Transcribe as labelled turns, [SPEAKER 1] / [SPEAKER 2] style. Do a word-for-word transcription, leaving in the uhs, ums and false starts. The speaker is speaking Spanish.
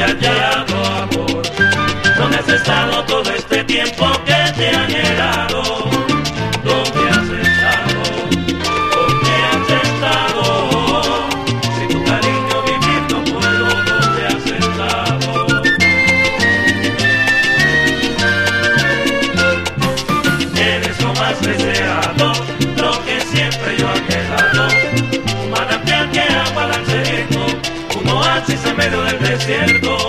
[SPEAKER 1] hallado amor. ¿Dónde has estado todo este tiempo que te he anhelado? ¿Dónde has estado? ¿Dónde has estado? Sin tu cariño vivir no puedo. ¿Dónde has estado? Eres lo más deseado, lo que siempre yo he anhelado. Un manantial que agua al sediento, un oasis en medio del desierto.